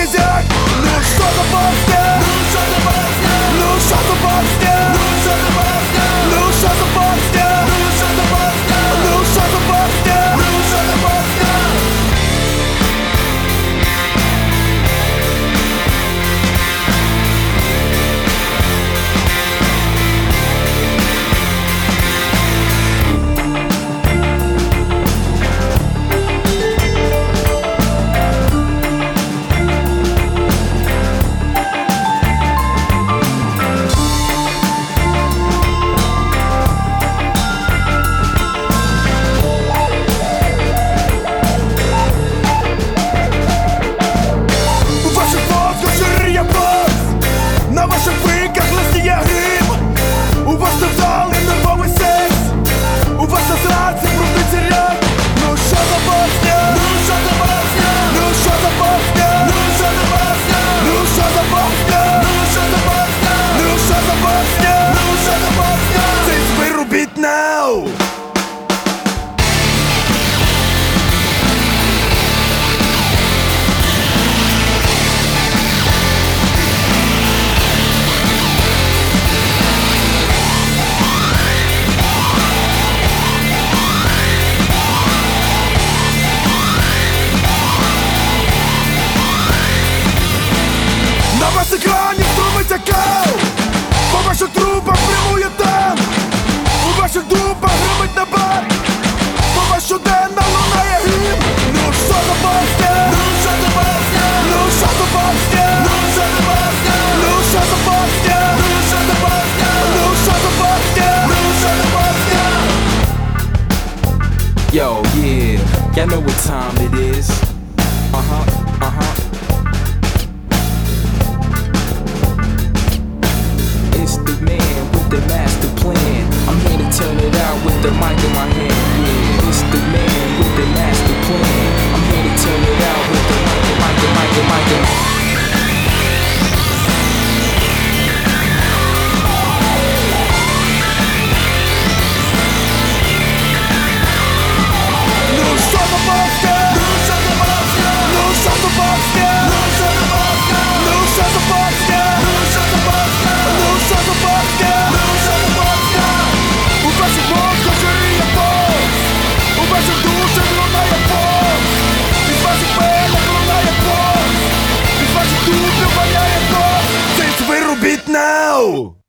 кізяк. Ну що за бабська? Ну що за бабська? Ну що за бабська? Ну що за бабська? Ну що за бабська? Ну що за бабська? Ну що за бабська? На ваших пиках листіє грим. У вас це вдалий нервовий секс. У вас це зраці брудиться ряд. Ну що за бабська? Ну що за бабська? Ну що за бабська? Ну що за бабська? Ну що за бабська? Ну що за бабська? Ну що за бабська? Ну що за бабська? Цей вирубіть now! На вас екранів струмиться кал. По ваших трубах прямує танк. У ваших дупах гримить на бар. По вас щоденно лунає грім. Ну що за бабська? Ну що за бабська? Ну що за бабська? Ну що за бабська? Ну що за бабська? Ну що за бабська? Ну що за бабська? Ну що за бабська? Yo, yeah, y'all know what time it is. It's the man with the master plan. I'm here to turn it out with the mic in my hand. Yeah, it's the man with the master plan. I'm here to turn it out with the mic. Ну що за бабська? Ну що за бабська? Ну що за бабська? Ну що за бабська? Ну що за бабська? Ну що за бабська? Ну що за бабська? Ну що за бабська? У ваших мозках жиріє бокс. У ваших душах лунає бокс. Із ваших пенах лунає бокс. Із ваших дубів валяє бокс. Цей вирубіть now!